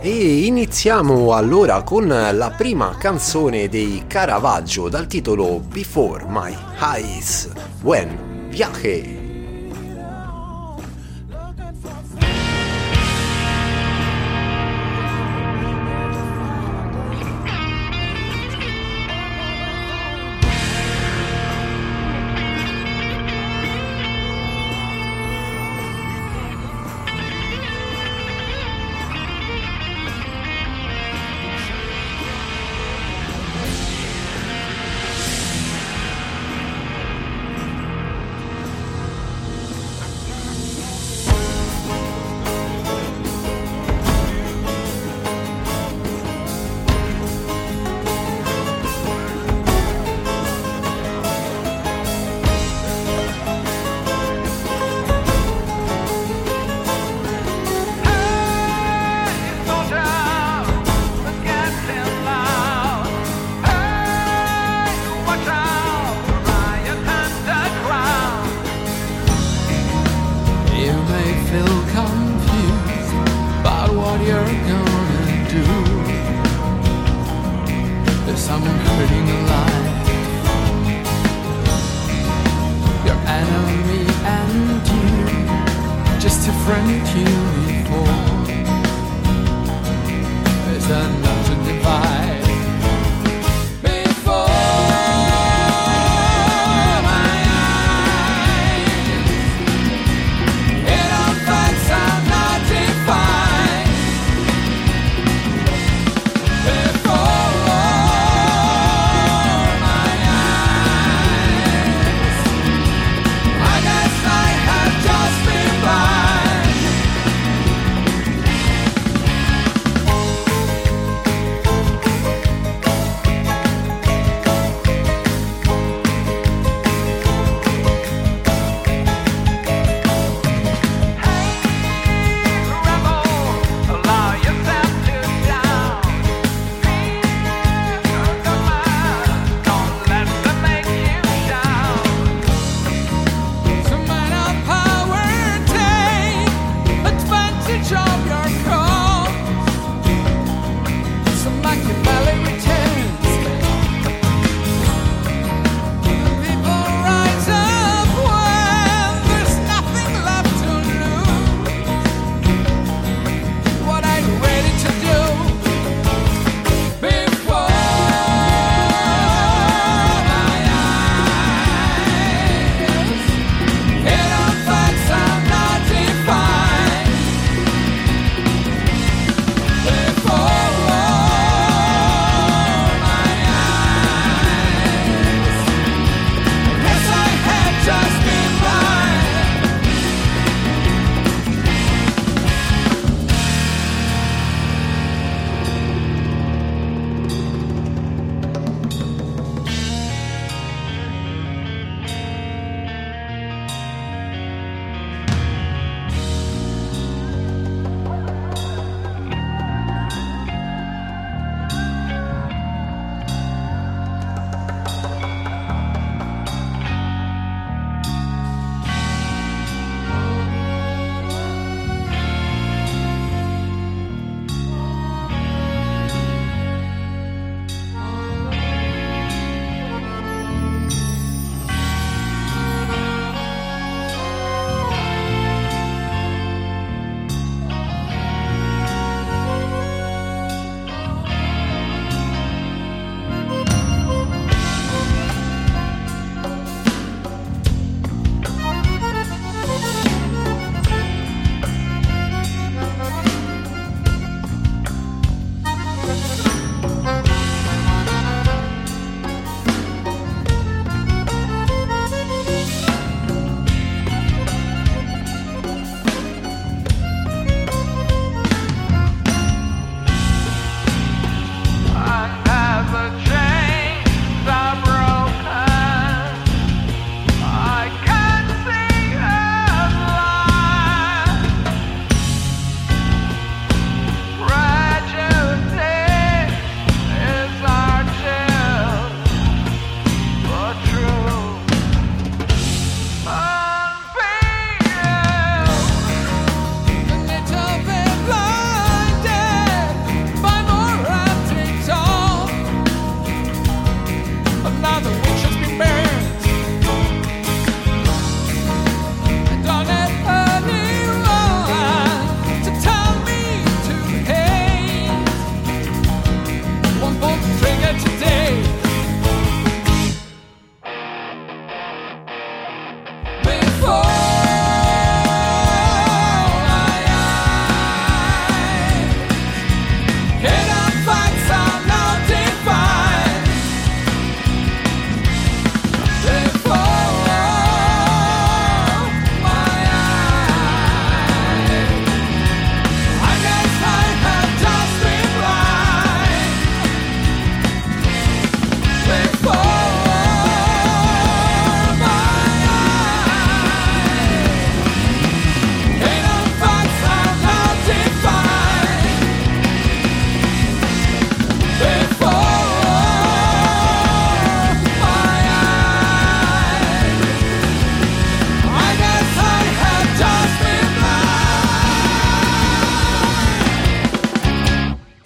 E iniziamo allora con la prima canzone dei Caravaggio dal titolo Before My Eyes, When Viaje.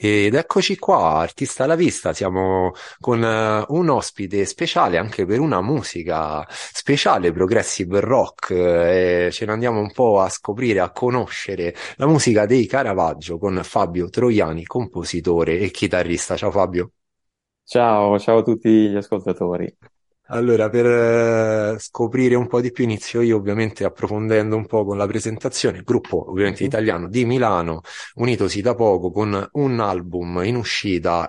Ed eccoci qua, Artista alla Vista, siamo con un ospite speciale anche per una musica speciale, progressive rock, e ce ne andiamo un po' a scoprire, a conoscere la musica dei Caravaggio con Fabio Troiani, compositore e chitarrista. Ciao Fabio. Ciao, ciao a tutti gli ascoltatori. Allora, per scoprire un po' di più inizio io ovviamente approfondendo un po' con la presentazione, il gruppo ovviamente Mhm. italiano di Milano, unitosi da poco con un album in uscita,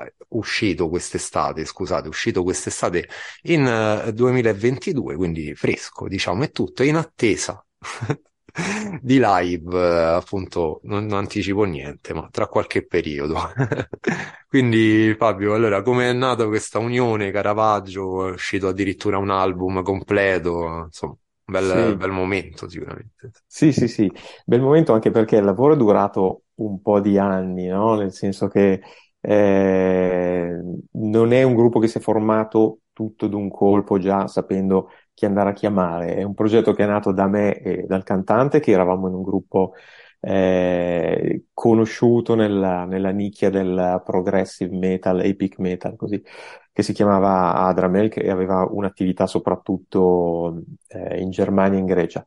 uscito quest'estate in 2022, quindi fresco, diciamo, è tutto in attesa di live, appunto, non anticipo niente, ma tra qualche periodo. Quindi Fabio, allora, come è nata questa unione Caravaggio? È uscito addirittura un album completo, insomma, un Sì, bel momento sicuramente. sì, sì, sì. Bel momento anche perché il lavoro è durato un po' di anni, no? Nel senso che non è un gruppo che si è formato tutto d'un colpo già sapendo chi andare a chiamare. È un progetto che è nato da me e dal cantante, che eravamo in un gruppo conosciuto nella nicchia del progressive metal, epic metal, così, che si chiamava Adramel, che aveva un'attività soprattutto in Germania e in Grecia.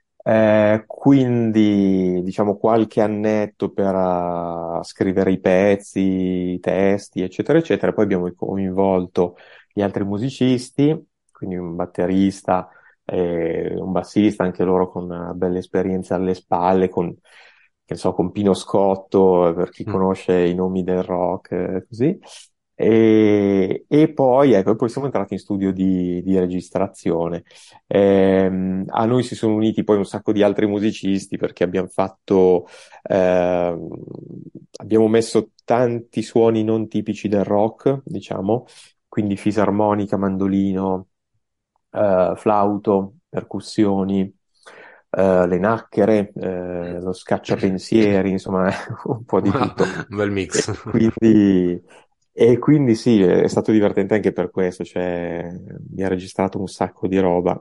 Quindi, diciamo, qualche annetto per scrivere i pezzi, i testi, eccetera, eccetera. Poi abbiamo coinvolto gli altri musicisti, quindi un batterista, un bassista, anche loro con una bella esperienza alle spalle, che ne so, con Pino Scotto, per chi Mm. conosce i nomi del rock, così. E poi, ecco, poi siamo entrati in studio di registrazione. A noi si sono uniti poi un sacco di altri musicisti perché ehm, abbiamo messo tanti suoni non tipici del rock, diciamo, quindi fisarmonica, mandolino, flauto, percussioni, le nacchere, lo scacciapensieri, insomma, un po' di tutto. Un bel E mix. quindi, e quindi sì, è stato divertente anche per questo, cioè mi ha registrato un sacco di roba.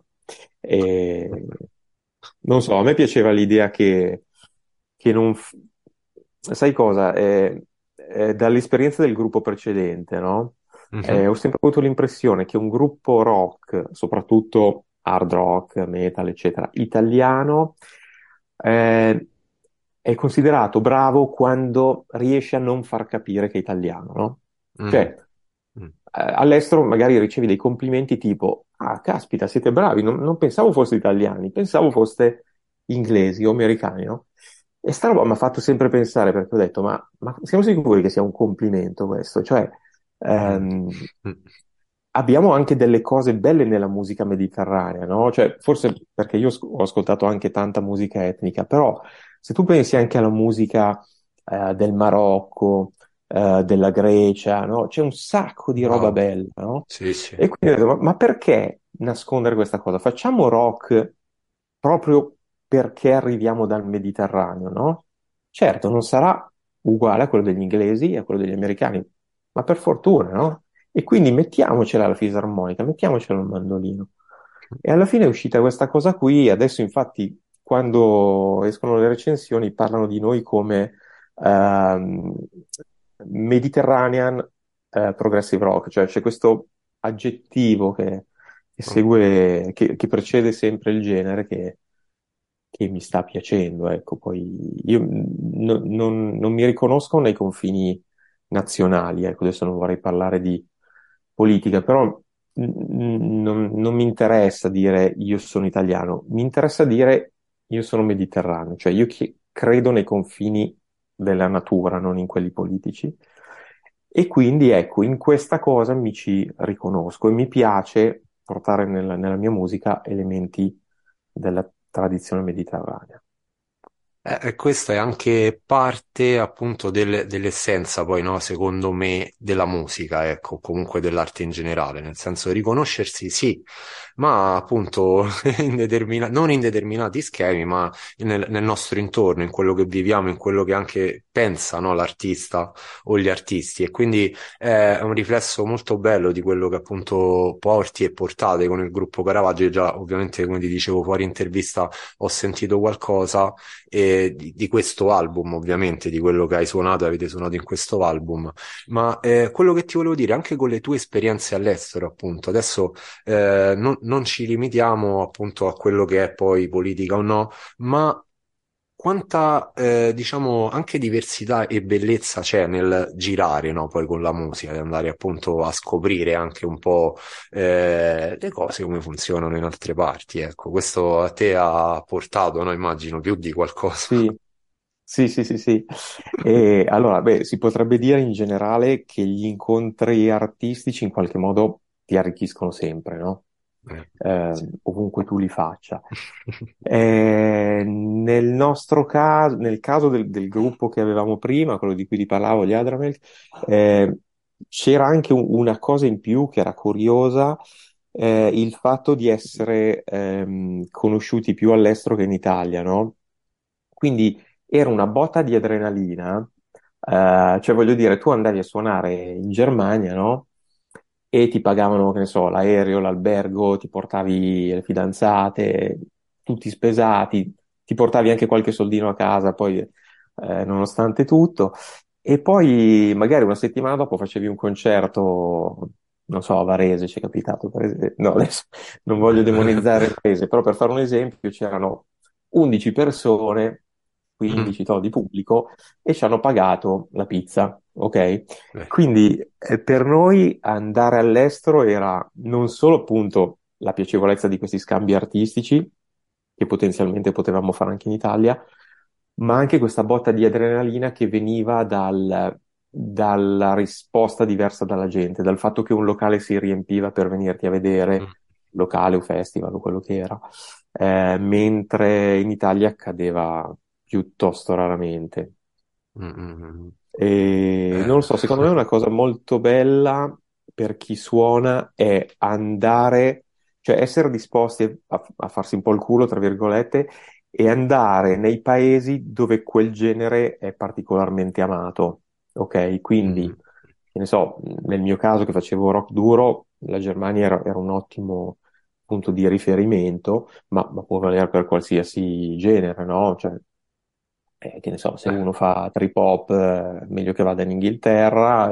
E non so, a me piaceva l'idea che non... Sai cosa? Dall'esperienza del gruppo precedente, no? Mhm. Ho sempre avuto l'impressione che un gruppo rock, soprattutto hard rock, metal, eccetera, italiano, eh, è considerato bravo quando riesce a non far capire che è italiano, no? Mm. Cioè, all'estero magari ricevi dei complimenti tipo, ah, caspita, siete bravi, non pensavo foste italiani, pensavo foste inglesi o americani, no? E sta roba mi ha fatto sempre pensare, perché ho detto, ma siamo sicuri che sia un complimento questo? Cioè, Mm. ehm, Mm. abbiamo anche delle cose belle nella musica mediterranea, no? Cioè, forse perché io ho ascoltato anche tanta musica etnica, però se tu pensi anche alla musica del Marocco, della Grecia, no? C'è un sacco di roba Wow. bella, no? Sì, sì. E quindi ho detto, ma perché nascondere questa cosa? Facciamo rock proprio perché arriviamo dal Mediterraneo, no? Certo, non sarà uguale a quello degli inglesi e a quello degli americani, ma per fortuna, no? E quindi mettiamocela la fisarmonica, mettiamocela il mandolino. E alla fine è uscita questa cosa qui, adesso infatti quando escono le recensioni parlano di noi come ehm, Mediterranean Progressive Rock, cioè c'è questo aggettivo che segue, che precede sempre il genere che mi sta piacendo, ecco, poi io non mi riconosco nei confini nazionali, ecco, adesso non vorrei parlare di politica, però non mi interessa dire io sono italiano, mi interessa dire io sono mediterraneo, cioè io credo nei confini della natura, non in quelli politici. E quindi ecco, in questa cosa mi ci riconosco e mi piace portare nella mia musica elementi della tradizione mediterranea. E questa è anche parte appunto dell'essenza poi, no, secondo me, della musica, ecco, comunque dell'arte in generale, nel senso riconoscersi sì, ma appunto non in determinati schemi, ma nel nostro intorno, in quello che viviamo, in quello che anche pensa, no, l'artista o gli artisti. E quindi è un riflesso molto bello di quello che appunto porti e portate con il gruppo Caravaggio. Io già, ovviamente, come ti dicevo fuori intervista, ho sentito qualcosa di questo album, ovviamente, di quello che hai suonato, avete suonato in questo album, ma quello che ti volevo dire, anche con le tue esperienze all'estero, appunto, adesso non ci limitiamo appunto a quello che è poi politica o no, ma quanta, diciamo, anche diversità e bellezza c'è nel girare, no? Poi con la musica, di andare appunto a scoprire anche un po' le cose come funzionano in altre parti. Ecco, questo a te ha portato, no? Immagino più di qualcosa. Sì, sì, sì, sì, sì. E allora, beh, si potrebbe dire in generale che gli incontri artistici in qualche modo ti arricchiscono sempre, no? Sì. Ovunque tu li faccia. Nel nostro caso, nel caso del gruppo che avevamo prima, quello di cui ti parlavo, gli Adramelk, c'era anche una cosa in più che era curiosa, il fatto di essere conosciuti più all'estero che in Italia, no? Quindi era una botta di adrenalina, cioè voglio dire, tu andavi a suonare in Germania, no? E ti pagavano, che ne so, l'aereo, l'albergo, ti portavi le fidanzate, tutti spesati, ti portavi anche qualche soldino a casa, poi nonostante tutto. E poi magari una settimana dopo facevi un concerto, non so, a Varese ci è capitato, per esempio. No, adesso non voglio demonizzare Varese, però per fare un esempio c'erano 11 persone, Mm. 15 di pubblico, e ci hanno pagato la pizza, ok? Eh, Quindi per noi andare all'estero era non solo appunto la piacevolezza di questi scambi artistici, che potenzialmente potevamo fare anche in Italia, ma anche questa botta di adrenalina che veniva dalla risposta diversa dalla gente, dal fatto che un locale si riempiva per venirti a vedere, mm, locale o festival o quello che era, mentre in Italia accadeva piuttosto raramente. mm, mm, mm. E non lo so, secondo me è una cosa molto bella per chi suona è andare, cioè essere disposti a farsi un po' il culo, tra virgolette, e andare nei paesi dove quel genere è particolarmente amato. Ok? Quindi, Mm, che ne so, nel mio caso che facevo rock duro, la Germania era un ottimo punto di riferimento, ma può valere per qualsiasi genere, no? Cioè, che ne so, se uno fa trip hop, meglio che vada in Inghilterra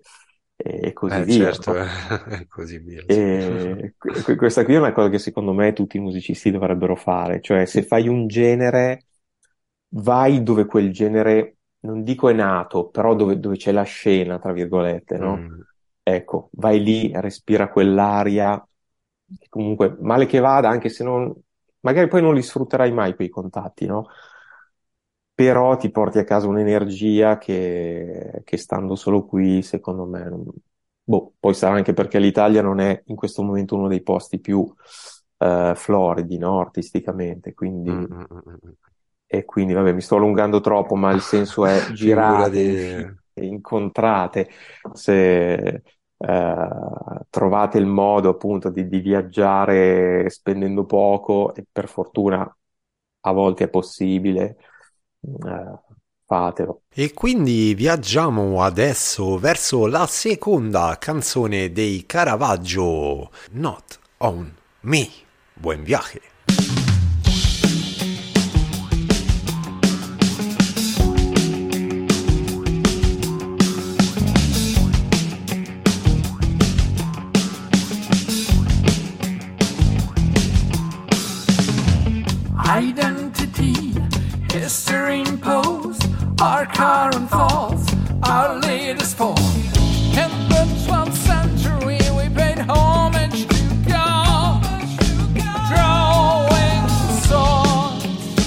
e così via, certo, no? è così via, sì. E questa qui è una cosa che secondo me tutti i musicisti dovrebbero fare, cioè se fai un genere, vai dove quel genere, non dico è nato, però dove c'è la scena, tra virgolette, no? Mm, Ecco, vai lì, respira quell'aria, che comunque, male che vada, anche se non, magari poi non li sfrutterai mai quei contatti, no? Però ti porti a casa un'energia che stando solo qui, secondo me, boh, poi sarà anche perché l'Italia non è in questo momento uno dei posti più floridi, no? Artisticamente, mm, quindi, mm, mm, mm. e quindi, vabbè, mi sto allungando troppo, ma il senso è girate, uscite, Figurati. incontrate, se trovate il modo appunto di viaggiare spendendo poco, e per fortuna a volte è possibile, fatelo. E quindi viaggiamo adesso verso la seconda canzone dei Caravaggio, Not on Me. Buon viaje. Identity, history imposed, our current thoughts, our latest form. In the 12th century, we paid homage to God, drawing swords.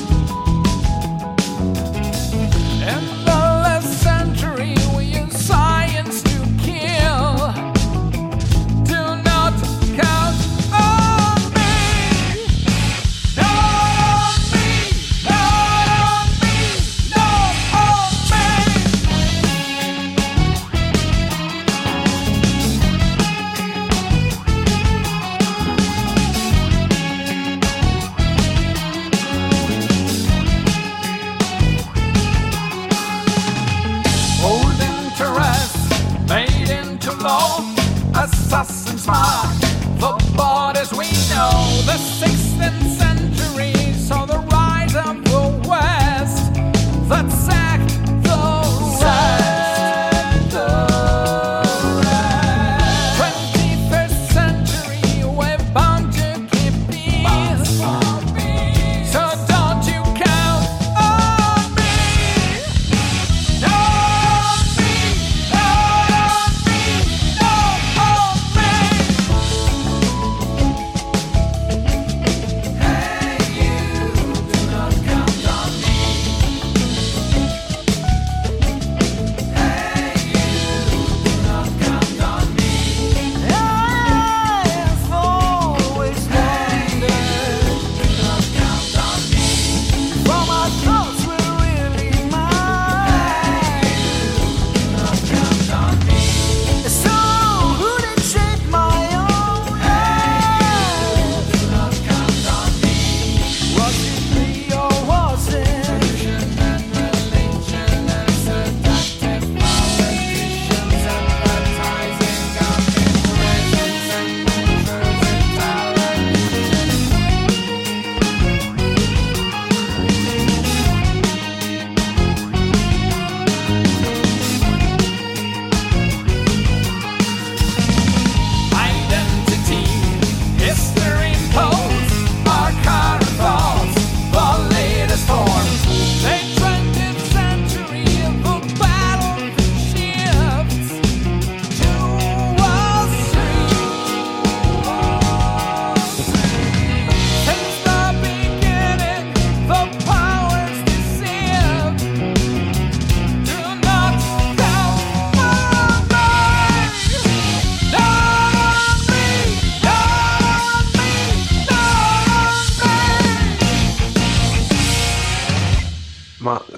In the last century, we used science to kill. Do not count on me. Not on me. Not on me. Not on me. Old interests made into law, assassins mark the borders we know. The 16th century saw the rise of the West.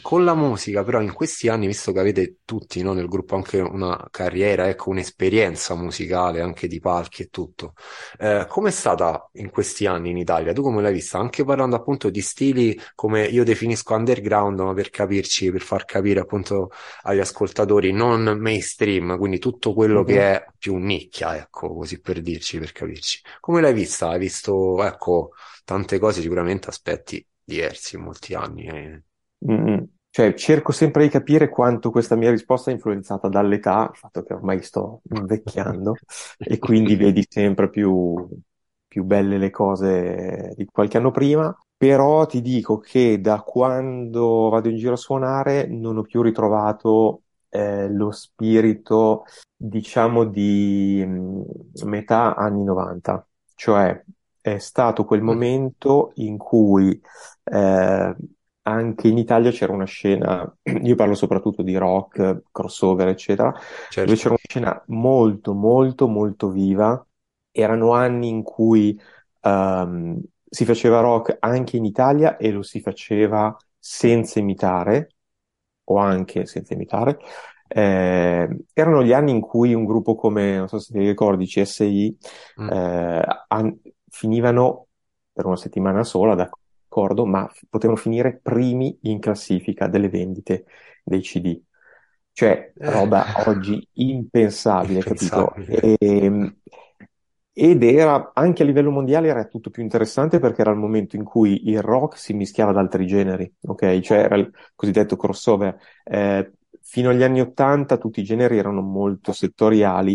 con la musica, però in questi anni, visto che avete tutti, no, nel gruppo anche una carriera, ecco, un'esperienza musicale, anche di palchi e tutto, com'è stata in questi anni in Italia? Tu come l'hai vista? Anche parlando appunto di stili come io definisco underground, ma per capirci, per far capire appunto agli ascoltatori, non mainstream, quindi tutto quello che Mhm. è più nicchia, ecco, così per dirci, per capirci. Come l'hai vista? Hai visto, ecco, tante cose, sicuramente aspetti diversi in molti anni. Mm. Cioè, cerco sempre di capire quanto questa mia risposta è influenzata dall'età, il fatto che ormai sto invecchiando e quindi vedi sempre più belle le cose di qualche anno prima. Però ti dico che da quando vado in giro a suonare non ho più ritrovato lo spirito, diciamo, di metà anni 90. Cioè, è stato quel Mm, momento in cui eh, anche in Italia c'era una scena, io parlo soprattutto di rock, crossover, eccetera, dove certo. c'era una scena molto, molto, molto viva. Erano anni in cui si faceva rock anche in Italia e lo si faceva senza imitare, o anche senza imitare. Erano gli anni in cui un gruppo come, non so se ti ricordi, CSI, Mm, eh, finivano per una settimana sola, d'accordo, ma potevano finire primi in classifica delle vendite dei CD. Cioè, eh, roba oggi impensabile, capito? impensabile. Ed era, anche a livello mondiale, era tutto più interessante perché era il momento in cui il rock si mischiava ad altri generi, ok? Cioè era il cosiddetto crossover. Fino agli anni 80 tutti i generi erano molto settoriali,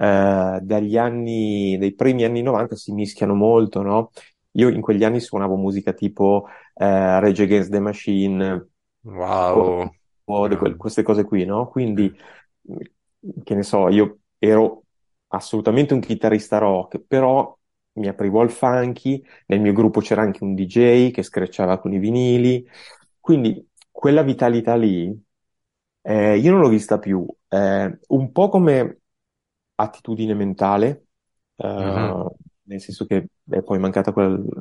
dai primi anni 90 si mischiano molto, no? Io in quegli anni suonavo musica tipo Rage Against the Machine o, Wow. Grande. queste cose qui, no? Quindi, che ne so, io ero assolutamente un chitarrista rock, però mi aprivo al funky, nel mio gruppo c'era anche un DJ che screcciava con i vinili, quindi quella vitalità lì, io non l'ho vista più. Un po' come attitudine mentale, Mhm. nel senso che è poi mancata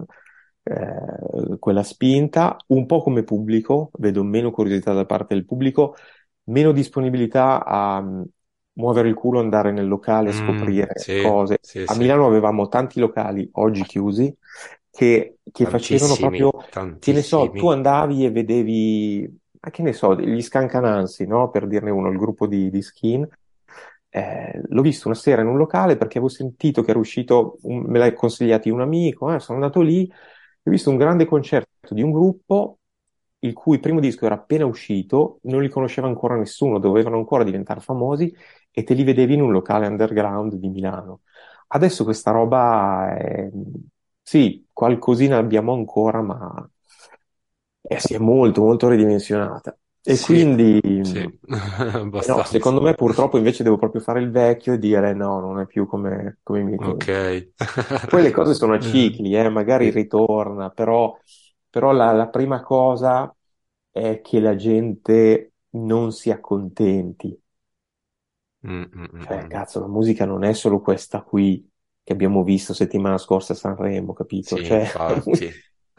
quella spinta, un po' come pubblico, vedo meno curiosità da parte del pubblico, meno disponibilità a muovere il culo, andare nel locale a scoprire Sì, cose. sì, A sì. Milano avevamo tanti locali, oggi chiusi, che facevano proprio, Tantissimi, che ne so, tu tantissimi. andavi e vedevi, che ne so, gli Scancanansi, no? Per dirne uno, il gruppo di Skin. L'ho visto una sera in un locale perché avevo sentito che era uscito, me l'ha consigliato un amico, sono andato lì, ho visto un grande concerto di un gruppo il cui primo disco era appena uscito, non li conosceva ancora nessuno, dovevano ancora diventare famosi e te li vedevi in un locale underground di Milano. Adesso questa roba sì, qualcosina abbiamo ancora, ma si è molto, molto ridimensionata. E Sì, quindi, sì, no, abbastanza. secondo me purtroppo invece devo proprio fare il vecchio e dire no, non è più come i miei Ok. tempi. Poi le cose sono a cicli, magari Sì. ritorna, però la prima cosa è che la gente non si accontenti. Mm, mm, mm, Cioè, mm. cazzo, la musica non è solo questa qui che abbiamo visto settimana scorsa a Sanremo, capito? Sì, Cioè, infatti.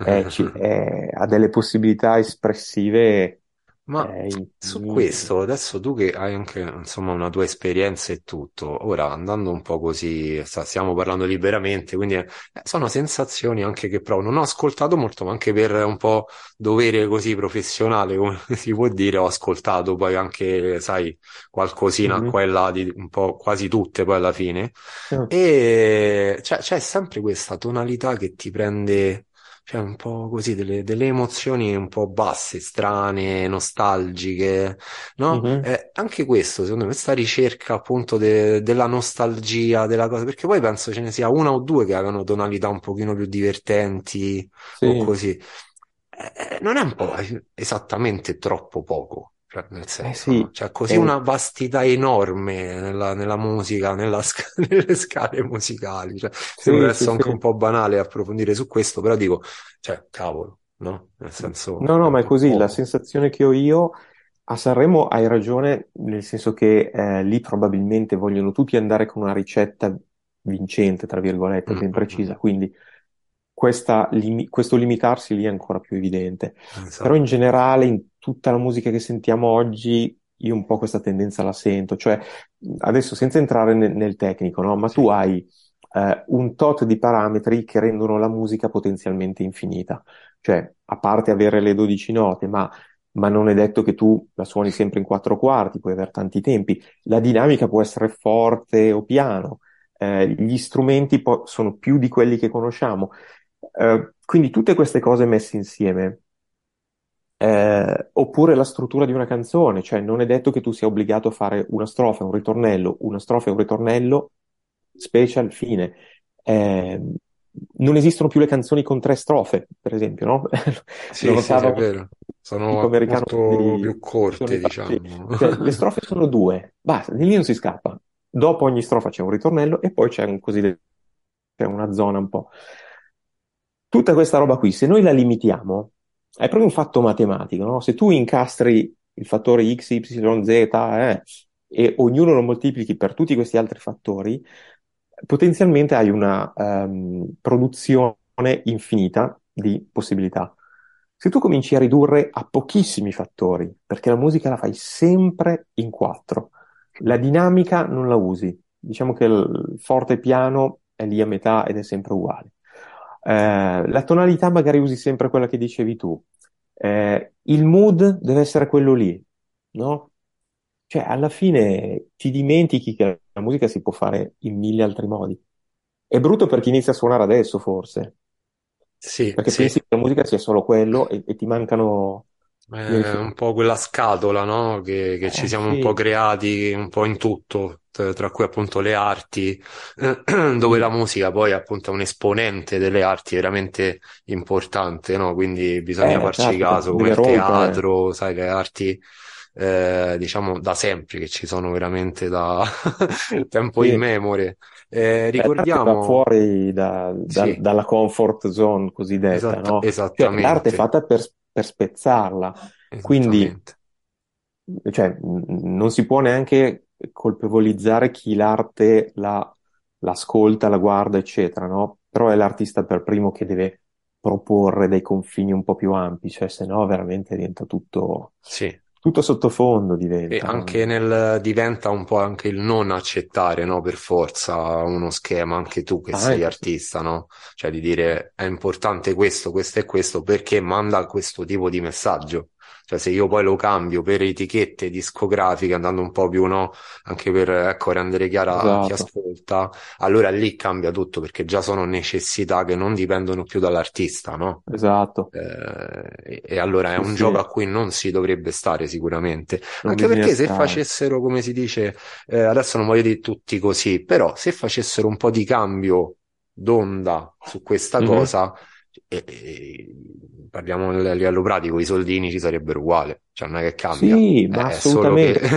ha delle possibilità espressive Ma su infinite. questo, adesso tu che hai anche, insomma, una tua esperienza e tutto, ora andando un po' così, stiamo parlando liberamente, quindi sono sensazioni anche che provo. Non ho ascoltato molto, ma anche per un po' dovere così professionale, come si può dire, ho ascoltato poi anche, sai, qualcosina Mhm. qua e là di un po' quasi tutte poi alla fine. Ah, E c'è sempre questa tonalità che ti prende. Cioè, un po' così, delle emozioni un po' basse, strane, nostalgiche, no? mhm, Anche questo, secondo me, questa ricerca appunto della nostalgia, della cosa, perché poi penso ce ne sia una o due che avevano tonalità un pochino più divertenti o sì, così. Non è un po' esattamente troppo poco, cioè, nel senso, no? sì, C'è così è, una vastità enorme nella musica, nelle scale musicali, cioè, sembra sì, sì, adesso sì. anche un po' banale approfondire su questo, però dico, cioè, cavolo, no? Nel senso, No, no, ma è è così, la poco. sensazione che ho io a Sanremo hai ragione, nel senso che lì probabilmente vogliono tutti andare con una ricetta vincente, tra virgolette, Mm, ben mm, mm. precisa, quindi questo limitarsi lì è ancora più evidente. Però Esatto. in generale, in tutta la musica che sentiamo oggi, io un po' questa tendenza la sento. Cioè, adesso senza entrare nel tecnico, no? Ma tu Sì, hai un tot di parametri che rendono la musica potenzialmente infinita. Cioè, a parte avere le 12 note, ma non è detto che tu la suoni sempre in quattro quarti, puoi avere tanti tempi. La dinamica può essere forte o piano. Gli strumenti sono più di quelli che conosciamo. Quindi tutte queste cose messe insieme, oppure la struttura di una canzone, cioè non è detto che tu sia obbligato a fare una strofa, un ritornello, una strofa e un ritornello, special, fine. Eh, Non esistono più le canzoni con tre strofe, per esempio, no? Lo sì, sì, sì, è notavo vero. tipo Sono americano molto di più giorni corte, fa. Sì. diciamo. Cioè, le strofe sono due, basta, di lì non si scappa. Dopo ogni strofa c'è un ritornello e poi c'è un cosiddetto, c'è una zona un po'. Tutta questa roba qui, se noi la limitiamo, è proprio un fatto matematico, no? Se tu incastri il fattore x, y, z, e ognuno lo moltiplichi per tutti questi altri fattori, potenzialmente hai una produzione infinita di possibilità. Se tu cominci a ridurre a pochissimi fattori, perché la musica la fai sempre in quattro, la dinamica non la usi, diciamo che il forte e piano è lì a metà ed è sempre uguale. La tonalità magari usi sempre quella che dicevi tu. Il mood deve essere quello lì, no? Cioè, alla fine ti dimentichi che la musica si può fare in mille altri modi. È brutto per chi inizia a suonare adesso, forse, Sì, perché sì. pensi che la musica sia solo quello e ti mancano gli Un riferimenti. po' quella scatola, no? Che ci siamo un po' Sì, creati un po' in tutto, tra cui appunto le arti, dove la sì, musica poi appunto è un esponente delle arti veramente importante, no? Quindi bisogna farci certo, caso, come deve il rompere. teatro, sai, le arti, diciamo, da sempre, che ci sono veramente da tempo Sì. immemore. L'arte va Ricordiamo, fuori sì, dalla comfort zone cosiddetta, no? Cioè, l'arte è esattamente, fatta per spezzarla, quindi esattamente. cioè, non si può neanche colpevolizzare chi l'arte l'ascolta, la guarda, eccetera, no? Però è l'artista per primo che deve proporre dei confini un po' più ampi, cioè se no veramente diventa Sì. tutto sottofondo E diventa. anche nel diventa un po' anche il non accettare, no, per forza uno schema, anche tu che sei Anche sì. artista, no? Cioè di dire è importante questo, questo e questo perché manda questo tipo di messaggio. Cioè se io poi lo cambio per etichette discografiche, andando un po' più, no, anche per, ecco, rendere chiara a chi Esatto, ascolta, allora lì cambia tutto perché già sono necessità che non dipendono più dall'artista, no? esatto. E allora è Sì, un gioco sì, a cui non si dovrebbe stare sicuramente. non Anche bisogna perché se stare. facessero, come si dice, adesso non voglio dire tutti così, però se facessero un po' di cambio d'onda su questa Mhm. cosa, e parliamo a livello pratico, i soldini ci sarebbero uguali, cioè non è che cambia, Sì, ma è solo che assolutamente.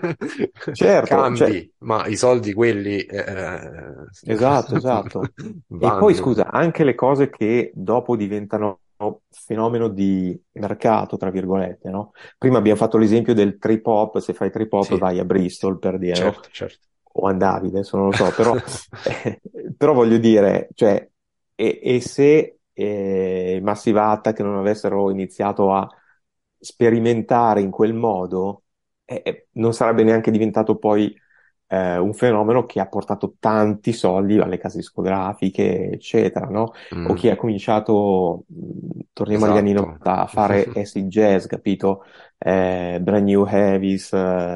Certo, cioè, cambi, ma i soldi quelli esatto, esatto. E poi vanno. scusa, anche le cose che dopo diventano fenomeno di mercato, tra virgolette, no? Prima abbiamo fatto l'esempio del trip hop, se fai trip hop Sì, vai a Bristol per dire, no? certo, certo. O a Davide, adesso non lo so, però, però voglio dire, cioè, e se Massive Attack non avessero iniziato a sperimentare in quel modo, non sarebbe neanche diventato poi un fenomeno che ha portato tanti soldi alle case discografiche, eccetera, no? O Mm, chi ha cominciato, torniamo agli anni esatto. 90, a fare acid jazz, capito? Brand New Heavies,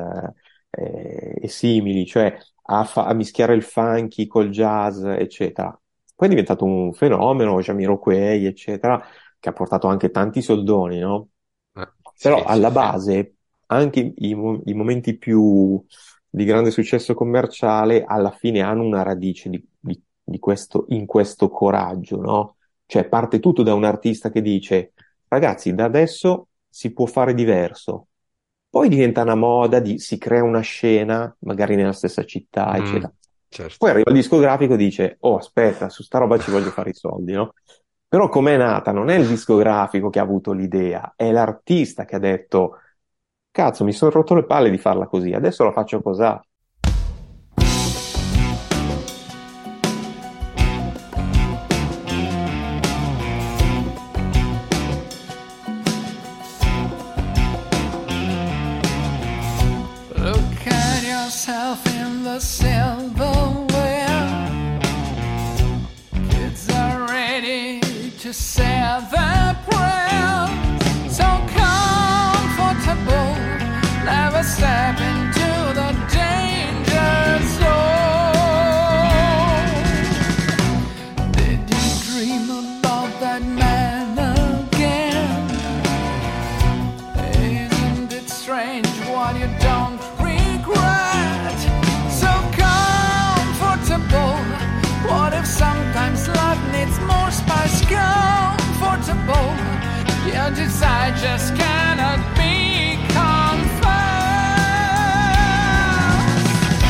e simili, cioè a mischiare il funky col jazz, eccetera. Poi è diventato un fenomeno, Jamiroquai, eccetera, che ha portato anche tanti soldoni, no? Però Sì, sì, alla sì. base, anche i momenti più di grande successo commerciale, alla fine hanno una radice di questo, in questo coraggio, no? Cioè parte tutto da un artista che dice, ragazzi, da adesso si può fare diverso. Poi diventa una moda, si crea una scena, magari nella stessa città, Mm, eccetera. certo. Poi arriva il discografico e dice, oh, aspetta, su sta roba ci voglio fare i soldi, no? Però com'è nata? Non è il discografico che ha avuto l'idea, è l'artista che ha detto, cazzo, mi sono rotto le palle di farla così, adesso la faccio così. yourself in the silverware. Kids are ready to say their prayers. So comfortable, never step into the danger zone. Did you dream about that man again? Isn't it strange what you don't regret? So comfortable, what if sometimes love needs more spice? Comfortable, your desire just cannot be confessed.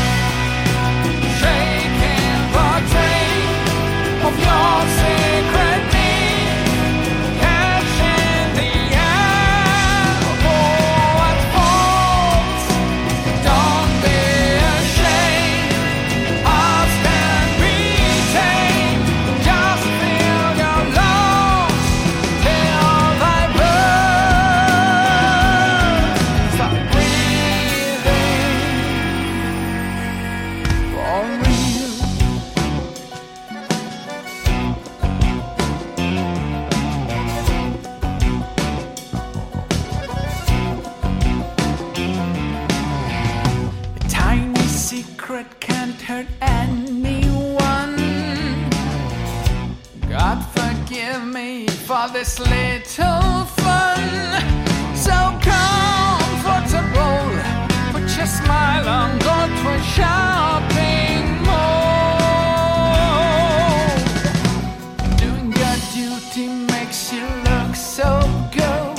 Shaking the train of your secret need, catching the air of all what falls. Don't be ashamed, ask and be tamed. Just feel your lungs till thy birth. Stop breathing for real. A tiny secret can't hurt anyone. God forgive me for this little fun. So comfortable, put your smile on, go to a shopping mall. Doing your duty makes you look so good.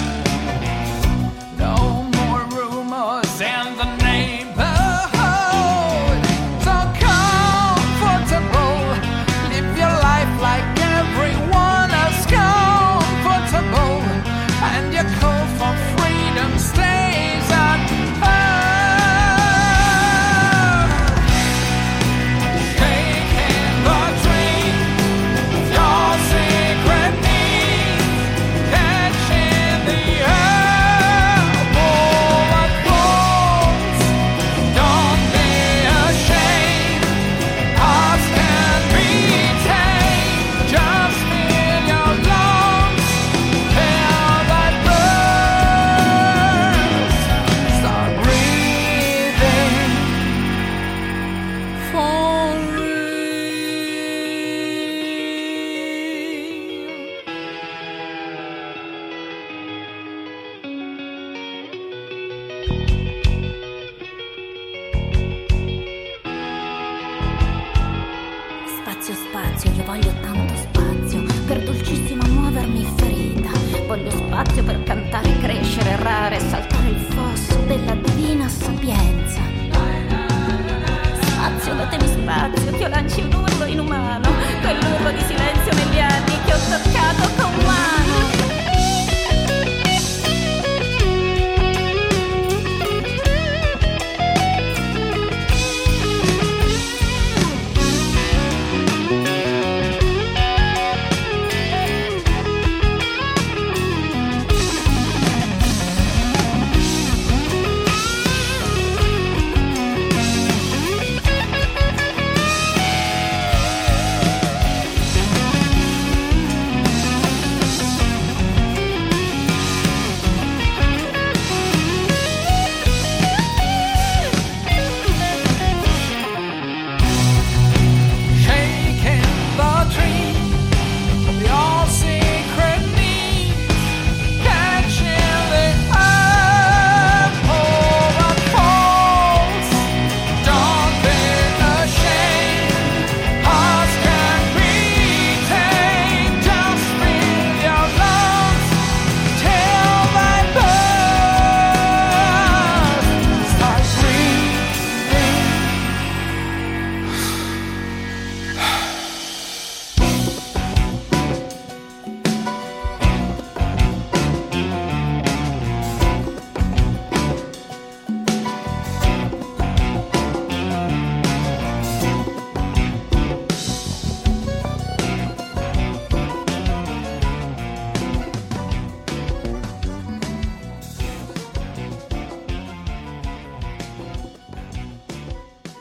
No more rumors in the neighborhood. So comfortable, live your life like everyone else. Comfortable, and your call for freedom stays unheard. Shaking the dream of your secret needs, catching the air of all what falls. Don't be ashamed, ask and be tamed. Just fill your lungs till that burst. Start breathing for real. Spazio, spazio, io voglio tanto spazio per dolcissima muovermi ferita. Voglio spazio per cantare, crescere, errare, saltare il fosso della divina sapienza. Spazio, datemi spazio, che io lanci un urlo inumano, quell'urlo di silenzio negli anni che ho toccato con mano.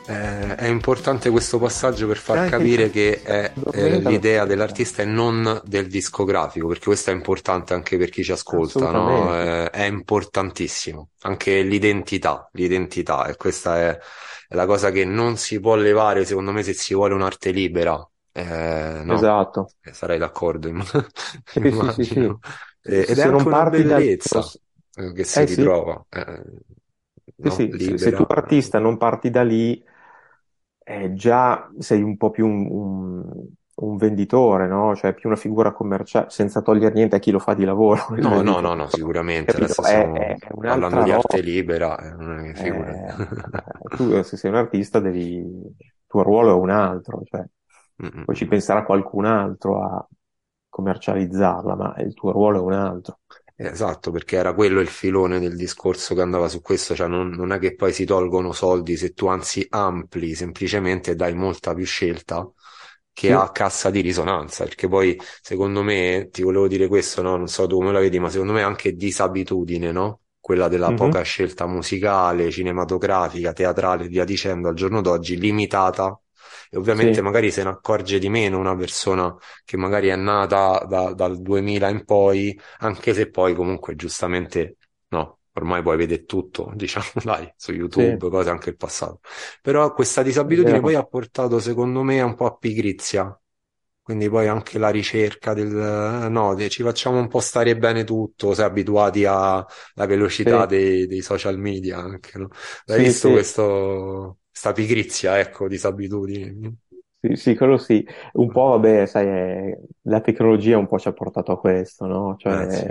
È importante questo passaggio per E far anche capire che è, addormentano l'idea sempre. dell'artista e non del discografico, perché questo è importante anche per chi ci ascolta, no? Assolutamente. È importantissimo. Anche l'identità, e questa è la cosa che non si può levare, secondo me, se si vuole un'arte libera. No, Esatto. sarai d'accordo, Sì, sì, sì, sì. immagino. Ed è Se non anche una parti dal... bellezza, che si Eh sì, ritrova, sì, no? sì, se tu Libera. artista non parti da lì, già sei un po' più un venditore, no? Cioè più una figura commerciale, senza togliere niente a chi lo fa di lavoro, il No, no, venditore. no, no, sicuramente. Capito? Adesso È stiamo parlando un'altra di roba. arte libera, non è che figurati. Eh, tu se sei un artista devi, il tuo ruolo è un altro, cioè Mm, mm, poi ci mm. penserà qualcun altro a commercializzarla, ma il tuo ruolo è un altro. Esatto, perché era quello il filone del discorso che andava su questo, cioè non è che poi si tolgono soldi se tu anzi ampli semplicemente e dai molta più scelta che Sì. ha cassa di risonanza, perché poi secondo me, ti volevo dire questo, no? Non so tu come la vedi, ma secondo me è anche disabitudine, no? Quella della Mhm. poca scelta musicale, cinematografica, teatrale, e via dicendo, al giorno d'oggi limitata. E ovviamente Sì, magari se ne accorge di meno una persona che magari è nata dal 2000 in poi, anche se poi comunque giustamente no, ormai puoi vedere tutto, diciamo, dai, su sì, YouTube, cose anche il passato. Però questa è disabitudine poi vero. ha portato, secondo me, a un po' a pigrizia. Quindi poi anche la ricerca no, ci facciamo un po' stare bene tutto, se abituati alla velocità Sì, dei social media anche, no? Hai sì, visto sì, questa pigrizia, ecco, disabitudini? sì, sì, quello sì. Un po', vabbè, sai, la tecnologia un po' ci ha portato a questo, no? Sì. Cioè,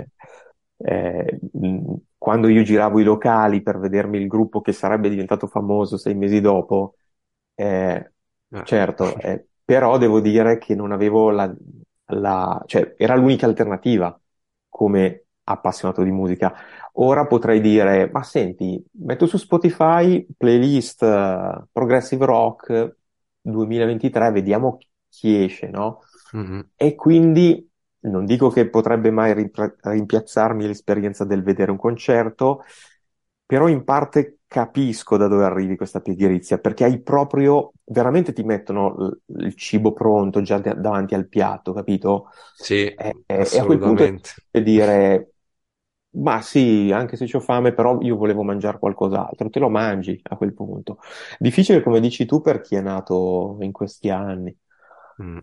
quando io giravo i locali per vedermi il gruppo che sarebbe diventato famoso 6 mesi dopo, eh, Eh. certo, però devo dire che non avevo cioè, era l'unica alternativa come appassionato di musica. Ora potrei dire, ma senti, metto su Spotify playlist Progressive Rock 2023, vediamo chi esce, no? Mhm. E quindi non dico che potrebbe mai rimpiazzarmi l'esperienza del vedere un concerto, però in parte capisco da dove arrivi questa pigrizia, perché hai proprio, veramente ti mettono il cibo pronto già davanti al piatto, capito? Sì, E a quel punto è assolutamente. difficile dire, ma sì, anche se c'ho fame, però io volevo mangiare qualcos'altro, te lo mangi a quel punto. Difficile, come dici tu, per chi è nato in questi anni. Mm.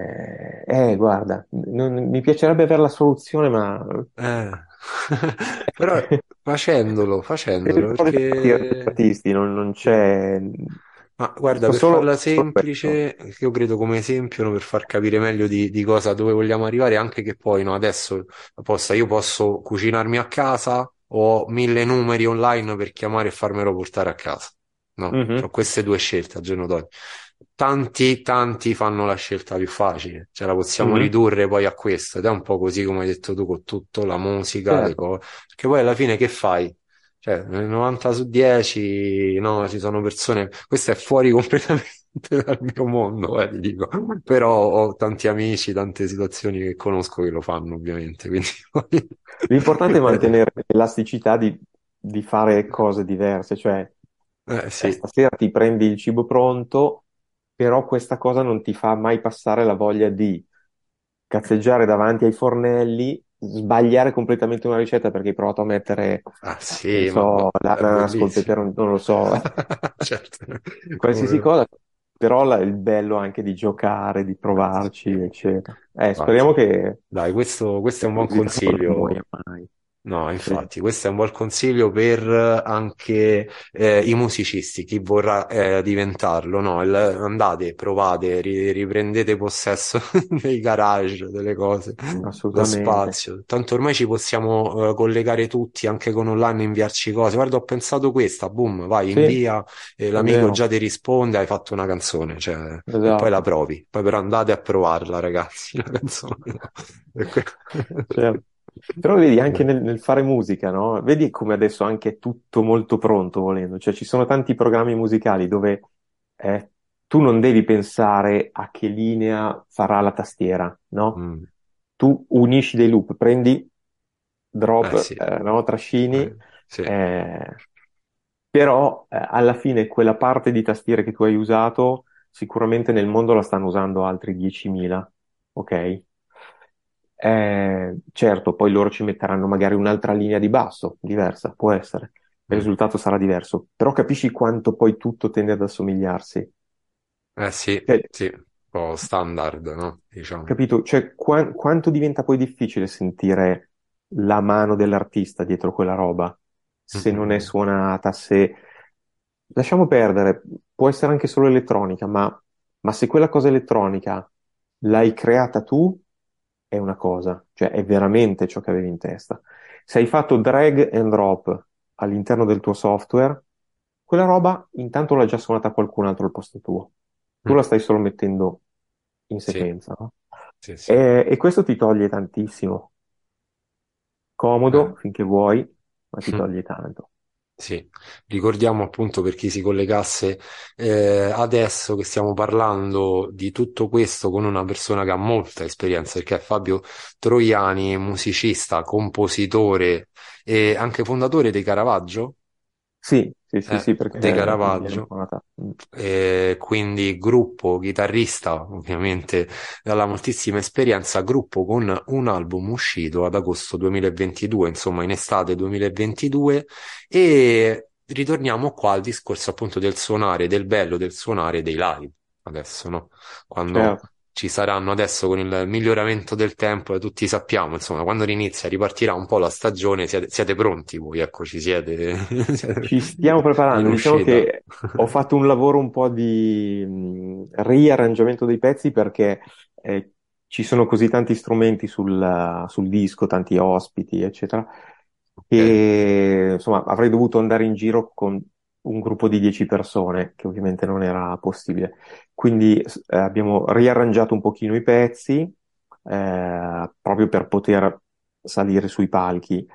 Guarda, mi piacerebbe avere la soluzione, ma Eh. Però facendolo, però devi partire dagli perché artisti, non c'è... ma guarda, per farla Solo questo. semplice, che io credo come esempio, no, per far capire meglio di cosa, dove vogliamo arrivare, anche che poi, no, adesso io posso cucinarmi a casa, ho 1000 numeri online per chiamare e farmelo portare a casa. No, ho Mhm, queste due scelte al giorno d'oggi. Tanti fanno la scelta più facile, ce la possiamo mhm, ridurre poi a questo, ed è un po' così come hai detto tu con tutto, la musica, le certo, cose, perché poi alla fine che fai? Cioè, nel 90 su 10, no, ci sono persone, questo è fuori completamente dal mio mondo, ti dico, però ho tanti amici, tante situazioni che conosco che lo fanno, ovviamente, quindi poi... l'importante è mantenere l'elasticità di fare cose diverse, cioè Sì, stasera ti prendi il cibo pronto, però questa cosa non ti fa mai passare la voglia di cazzeggiare davanti ai fornelli, sbagliare completamente una ricetta perché hai provato a mettere, ah che ne sì, so, è l'ananas col bellissimo. peperone, non lo so, Certo, come qualsiasi no. cosa, però il bello anche di giocare, di provarci, eccetera. Speriamo Infatti, che dai, questo è la un buon musica non consiglio. muoia mai. No, Sì. infatti, questo è un buon consiglio per anche i musicisti, chi vorrà diventarlo, no? Andate, provate, riprendete possesso dei garage, delle cose, lo Assolutamente. spazio. Tanto ormai ci possiamo collegare tutti, anche con online, inviarci cose. Guarda, ho pensato questa, boom, vai, Sì, è invia, l'amico vero, già ti risponde, hai fatto una canzone, cioè, e poi la esatto. provi. Poi però andate a provarla, ragazzi, la canzone. No? E que- Certo. Però vedi, anche nel fare musica, no? Vedi come adesso anche è tutto molto pronto, volendo. Cioè, ci sono tanti programmi musicali dove eh, tu non devi pensare a che linea farà la tastiera, no? Mm. Tu unisci dei loop, prendi, drop, Sì, no? Trascini, sì. eh, Però alla fine quella parte di tastiere che tu hai usato, sicuramente nel mondo la stanno usando altri 10.000, ok? Certo, poi loro ci metteranno magari un'altra linea di basso, diversa, può essere. Il Mm. risultato sarà diverso, però capisci quanto poi tutto tende ad assomigliarsi. Eh sì, Cioè, sì, un po' standard, no? Diciamo. capito? Cioè, quanto diventa poi difficile sentire la mano dell'artista dietro quella roba, Mm, se non è mm, suonata, se... Lasciamo perdere, può essere anche solo elettronica, ma se quella cosa elettronica l'hai creata tu, è una cosa, cioè è veramente ciò che avevi in testa. Se hai fatto drag and drop all'interno del tuo software, quella roba intanto l'ha già suonata qualcun altro al posto tuo. Tu mm. la stai solo mettendo in Sì, sequenza, no? sì, sì. E questo ti toglie tantissimo. Eh. Comodo finché vuoi, ma ti toglie tanto. Sì, ricordiamo appunto per chi si collegasse adesso che stiamo parlando di tutto questo con una persona che ha molta esperienza, perché è Fabio Troiani, musicista, compositore e anche fondatore dei Caravaggio, Sì, sì, sì, sì, perché dei mi viene un Caravaggio. po' nata. Quindi gruppo, chitarrista, ovviamente dalla moltissima esperienza, gruppo con un album uscito ad agosto 2022, insomma in estate 2022, e ritorniamo qua al discorso appunto del suonare, del bello del suonare dei live, adesso, no? Quando Certo. ci saranno adesso con il miglioramento del tempo, e tutti sappiamo, insomma, quando inizia, ripartirà un po' la stagione, siete pronti voi, ecco, ci siete, siete Ci stiamo in preparando, diciamo uscita. che ho fatto un lavoro un po' di riarrangiamento dei pezzi perché ci sono così tanti strumenti sul disco, tanti ospiti, eccetera, Ok. e insomma avrei dovuto andare in giro con un gruppo di 10 persone, che ovviamente non era possibile. Quindi abbiamo riarrangiato un pochino i pezzi proprio per poter salire sui palchi.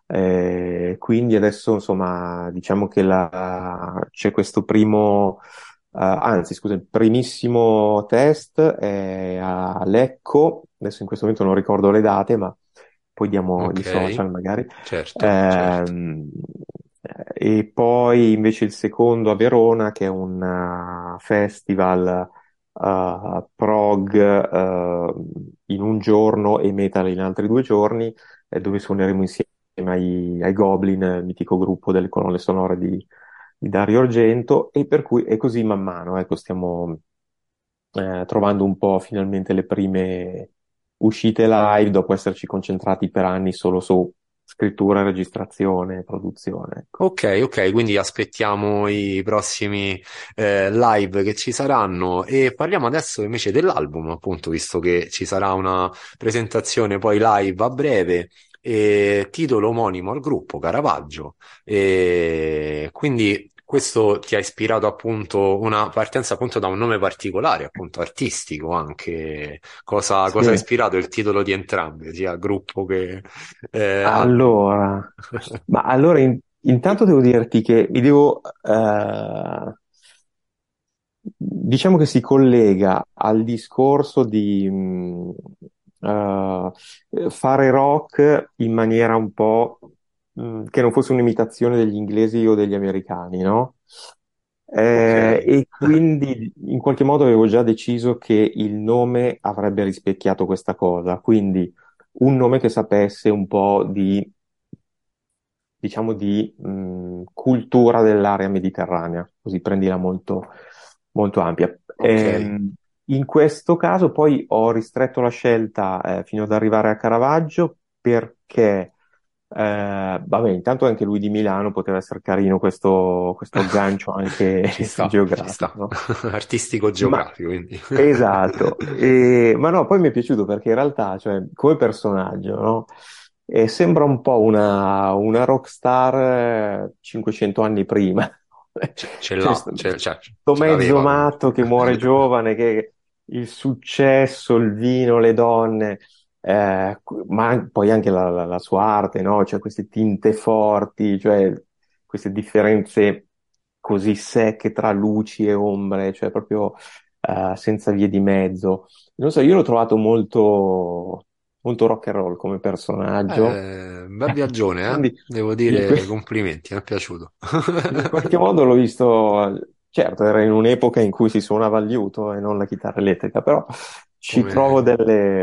Quindi adesso, insomma, diciamo che c'è questo primo, anzi, scusa, il primissimo test è a Lecco, adesso in questo momento non ricordo le date, ma poi diamo i Ok, social magari. certo, certo. Ehm, e poi invece il secondo a Verona, che è un festival prog in un giorno e metal in altri 2 giorni, dove suoneremo insieme ai Goblin, il mitico gruppo delle colonne sonore di Dario Argento, e per cui è così man mano, ecco, stiamo trovando un po' finalmente le prime uscite live dopo esserci concentrati per anni solo su scrittura, registrazione, produzione, ecco. Ok, ok, quindi aspettiamo i prossimi live che ci saranno e parliamo adesso invece dell'album, appunto, visto che ci sarà una presentazione poi live a breve. Titolo omonimo al gruppo, Caravaggio. E quindi questo ti ha ispirato appunto una partenza appunto da un nome particolare, appunto artistico anche. Cosa ha Sì. ispirato il titolo di entrambi, sia gruppo che album? Allora, ma allora intanto devo dirti che mi devo, diciamo che si collega al discorso di fare rock in maniera un po' che non fosse un'imitazione degli inglesi o degli americani, no? Ok, E quindi in qualche modo avevo già deciso che il nome avrebbe rispecchiato questa cosa, quindi un nome che sapesse un po' di, diciamo, di cultura dell'area mediterranea, così prendila molto, molto ampia. ok. In questo caso poi ho ristretto la scelta fino ad arrivare a Caravaggio perché, vabbè, intanto anche lui di Milano poteva essere carino questo aggancio anche Ci sta, ci geografico, sta. no? Artistico Ma geografico, quindi. esatto, ma no, poi mi è piaciuto perché in realtà, cioè, come personaggio, no? Sembra un po' una rockstar 500 anni prima. Ce Cioè, l'ha, sto ce mezzo l'aveva lui. matto che muore giovane, che il successo, il vino, le donne, ma poi anche la sua arte, no? Cioè queste tinte forti, cioè queste differenze così secche tra luci e ombre, cioè proprio senza vie di mezzo. Non so, io l'ho trovato molto, molto rock and roll come personaggio. Un bel viaggione, Quindi devo in, dire que- complimenti, mi è piaciuto. in qualche modo l'ho visto, certo, era in un'epoca in cui si suonava il liuto e non la chitarra elettrica, però ci trovo Come...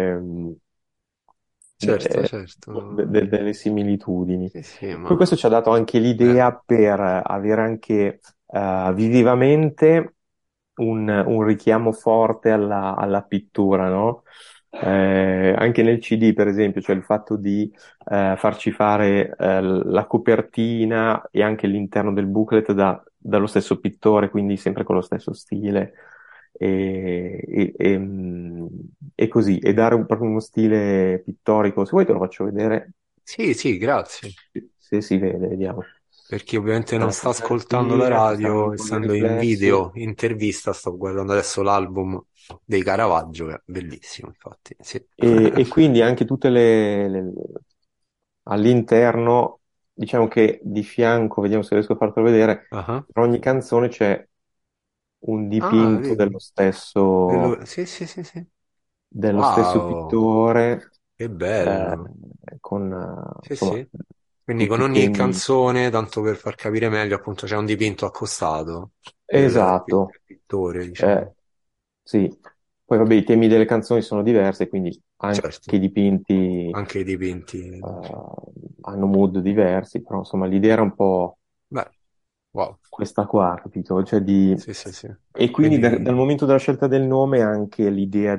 Certo, certo. delle similitudini. Sì, sì, Poi questo ma... ci ha dato anche eh, l'idea per avere anche visivamente un richiamo forte alla pittura, no? Anche nel CD, per esempio, cioè il fatto di farci fare la copertina e anche l'interno del booklet dallo stesso pittore, quindi sempre con lo stesso stile. E così, e dare proprio uno stile pittorico. Se vuoi te lo faccio vedere, sì, sì, grazie. se si vede, vediamo. Per chi ovviamente non sta ascoltando la Copertina, ci stanno radio, un po' di essendo in riflessi. video intervista, sto guardando adesso l'album dei Caravaggio, che è bellissimo, infatti. Sì. E quindi anche all'interno, diciamo che di fianco, vediamo se riesco a fartelo vedere, Ah, per ogni canzone c'è un ah, dipinto vedi? Sì, sì, sì, sì. dello stesso Wow, pittore, che eh, bello. con Sì, insomma sì. Quindi con tutti i ogni temi. canzone, tanto per far capire meglio, appunto c'è un dipinto accostato Esatto, del pittore, diciamo. eh, sì. Poi vabbè, i temi delle canzoni sono diversi, quindi anche Certo, i dipinti anche i dipinti. hanno mood diversi, però insomma l'idea era un po' Beh, wow. questa qua, capito? Cioè Sì, sì, sì. E quindi dal Quindi... momento della scelta del nome anche l'idea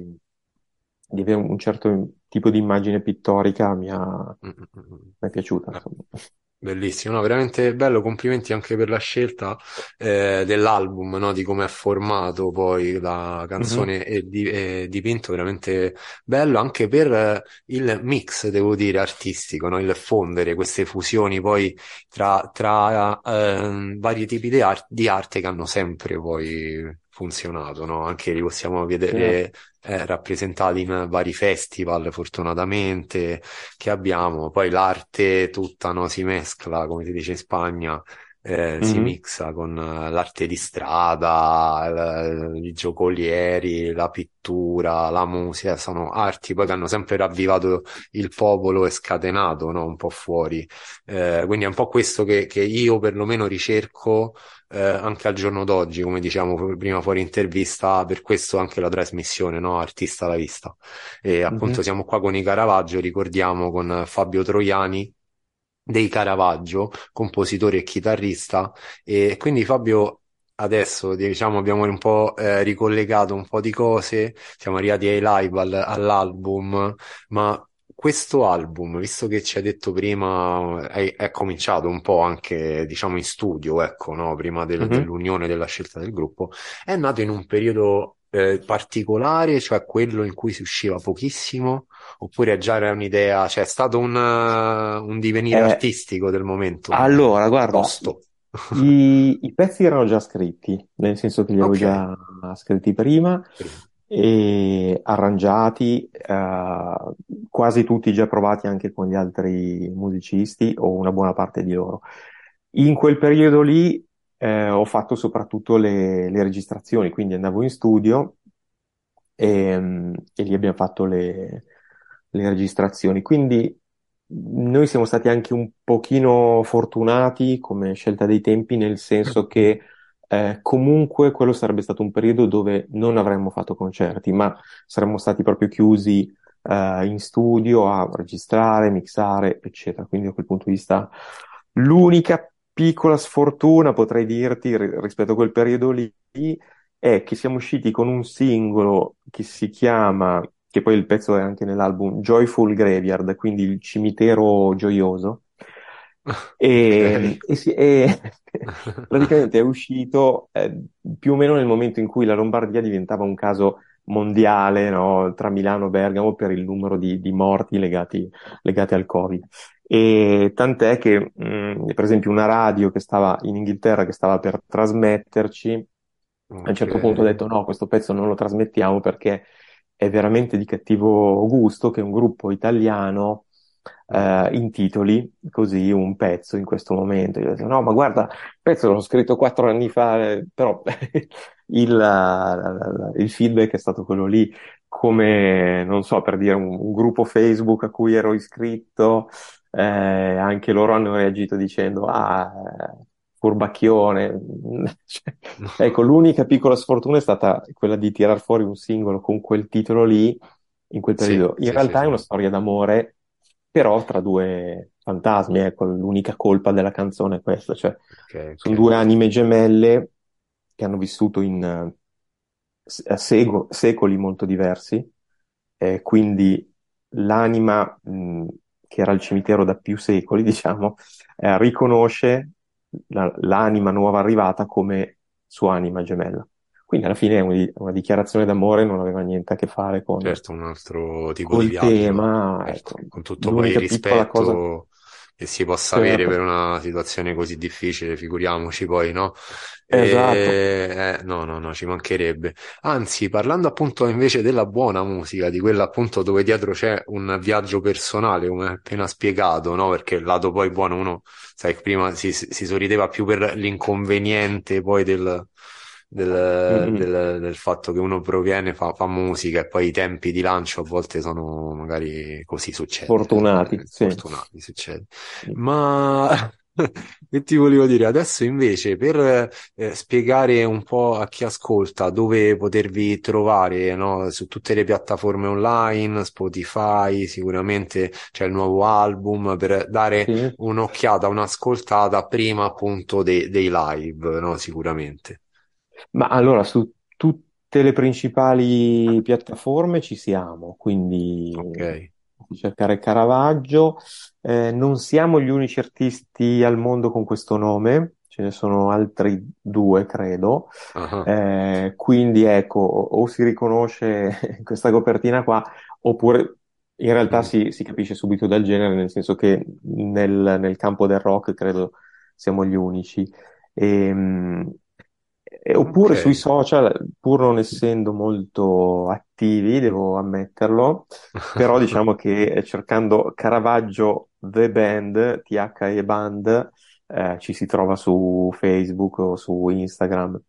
di avere un certo tipo di immagine pittorica Mm, mm, mm, mm. mi è piaciuta, Eh, insomma. Bellissimo, no, veramente bello, complimenti anche per la scelta dell'album, no? Di come è formato poi la Mhm, canzone e dipinto, veramente bello anche per il mix, devo dire, artistico, no? Il fondere queste fusioni poi tra vari tipi di arte che hanno sempre poi funzionato, no? Anche li possiamo certo. vedere rappresentati in vari festival, fortunatamente che abbiamo, poi l'arte tutta no, si mescla, come si dice in Spagna, si Mhm, mixa con l'arte di strada, i giocolieri, la pittura, la musica, sono arti poi che hanno sempre ravvivato il popolo e scatenato, no, un po' fuori. Quindi è un po' questo che io perlomeno ricerco anche al giorno d'oggi, come diciamo prima fuori intervista, per questo anche la trasmissione, no? Artista alla vista. E appunto mhm. siamo qua con i Caravaggio, ricordiamo con Fabio Troiani dei Caravaggio, compositore e chitarrista. E quindi Fabio, adesso diciamo abbiamo un po' ricollegato un po' di cose, siamo arrivati ai live, all'album, ma questo album, visto che ci hai detto prima, è cominciato un po' anche, diciamo, in studio, ecco, no? Prima Mhm. dell'unione, della scelta del gruppo, è nato in un periodo particolare, cioè quello in cui si usciva pochissimo, oppure già era un'idea, cioè è stato un divenire Eh, artistico del momento, allora, guarda, tosto. i pezzi erano già scritti, nel senso che li avevo Ok, già scritti prima prima. e arrangiati, quasi tutti già provati anche con gli altri musicisti o una buona parte di loro. In quel periodo lì, ho fatto soprattutto le registrazioni, quindi andavo in studio e lì abbiamo fatto le registrazioni. Quindi noi siamo stati anche un pochino fortunati come scelta dei tempi, nel senso che comunque quello sarebbe stato un periodo dove non avremmo fatto concerti, ma saremmo stati proprio chiusi in studio a registrare, mixare, eccetera. Quindi da quel punto di vista, l'unica piccola sfortuna, potrei dirti, rispetto a quel periodo lì, è che siamo usciti con un singolo che si chiama, che poi il pezzo è anche nell'album, Joyful Graveyard, quindi il cimitero gioioso, Ok. e praticamente è uscito più o meno nel momento in cui la Lombardia diventava un caso mondiale, no? Tra Milano e Bergamo per il numero di morti legati al Covid. E tant'è che, per esempio, una radio che stava in Inghilterra, che stava per trasmetterci, a un Ok. certo punto ho detto no, questo pezzo non lo trasmettiamo perché è veramente di cattivo gusto che un gruppo italiano Mm. intitoli così un pezzo in questo momento. Io ho detto no, ma guarda, il pezzo l'ho scritto 4 anni fa, però il feedback è stato quello lì. come, non so, per dire un gruppo Facebook a cui ero iscritto, anche loro hanno reagito dicendo, furbacchione. Cioè, ecco, l'unica piccola sfortuna è stata quella di tirar fuori un singolo con quel titolo lì, in quel Sì, periodo. In sì, sì, realtà è sì. una storia d'amore, però tra due fantasmi, ecco, l'unica colpa della canzone è questa, cioè, Ok, sono ok. due anime gemelle che hanno vissuto in secoli molto diversi, quindi l'anima che era al cimitero da più secoli, diciamo, riconosce l'anima nuova arrivata come sua anima gemella. Quindi alla fine è una dichiarazione d'amore, non aveva niente a che fare Certo, un altro tipo di col viaggio, tema, certo, ecco, con tutto poi il l'unica piccola cosa, rispetto che si possa avere certo, per una situazione così difficile, figuriamoci poi, no? esatto, No, no, no, ci mancherebbe. Anzi, parlando appunto invece della buona musica, di quella appunto dove dietro c'è un viaggio personale, come hai appena spiegato, no? Perché il lato poi buono, uno, sai, prima si sorrideva più per l'inconveniente poi Mm, mm. del fatto che uno proviene, fa musica e poi i tempi di lancio a volte sono magari così succede, Fortunati, sì. sfortunati, succede. Ma che ti volevo dire? Adesso invece per spiegare un po' a chi ascolta dove potervi trovare, no? Su tutte le piattaforme online, Spotify, sicuramente c'è il nuovo album per dare Sì. un'occhiata, un'ascoltata prima appunto dei live, no? Sicuramente. Ma allora, su tutte le principali piattaforme ci siamo, quindi Ok. cercare Caravaggio. Non siamo gli unici artisti al mondo con questo nome, ce ne sono altri due, credo. Ah, Quindi ecco, o si riconosce in questa copertina qua, oppure in realtà mm, si capisce subito dal genere, nel senso che nel campo del rock credo siamo gli unici. Ehm, ok. Oppure sui social, pur non essendo molto attivi, devo ammetterlo, però diciamo che cercando Caravaggio The Band, THE Band, ci si trova su Facebook o su Instagram.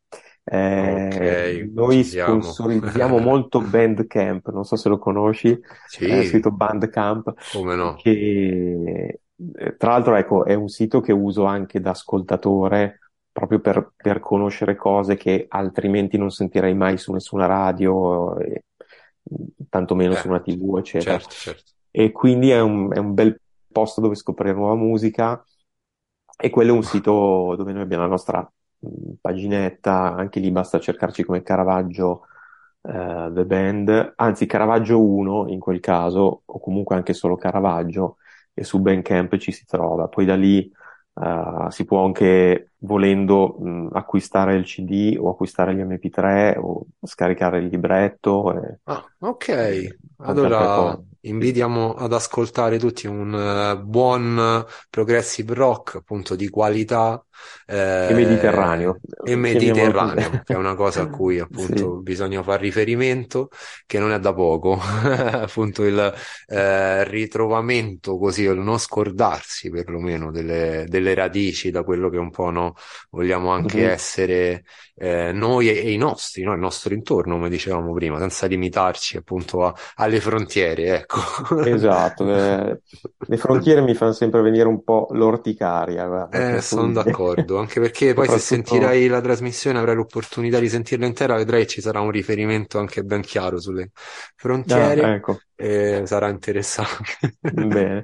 Ok, Noi ci siamo. sponsorizziamo molto Bandcamp, non so se lo conosci, il Sì, sito Bandcamp, come no? che tra l'altro ecco, è un sito che uso anche da ascoltatore proprio per conoscere cose che altrimenti non sentirei mai su nessuna radio, tantomeno su Eh, una TV, eccetera. certo, certo. E quindi è un bel posto dove scoprire nuova musica e quello è un sito dove noi abbiamo la nostra paginetta, anche lì basta cercarci come Caravaggio The Band, anzi Caravaggio 1 in quel caso, o comunque anche solo Caravaggio, e su Bandcamp ci si trova. Poi da lì si può anche, volendo, acquistare il CD o acquistare gli MP3 o scaricare il libretto Ah, e ok. tante altre Allora cose. Sì. invitiamo ad ascoltare tutti un buon progressive rock, appunto di qualità E eh, Mediterraneo, e chiamiamolo così. mediterraneo, che è una cosa a cui Sì. appunto bisogna far riferimento, che non è da poco. Appunto il ritrovamento così, il non scordarsi perlomeno delle radici, da quello che un po' no, vogliamo anche Mhm. essere noi e i nostri, no? Il nostro intorno, come dicevamo prima, senza limitarci appunto alle frontiere, ecco. Esatto, le frontiere mi fanno sempre venire un po' l'orticaria, guarda, per Sono cui d'accordo, anche perché poi se soprattutto sentirai la trasmissione avrai l'opportunità di sentirla intera, vedrai che ci sarà un riferimento anche ben chiaro sulle frontiere, ecco, e sarà interessante. bene.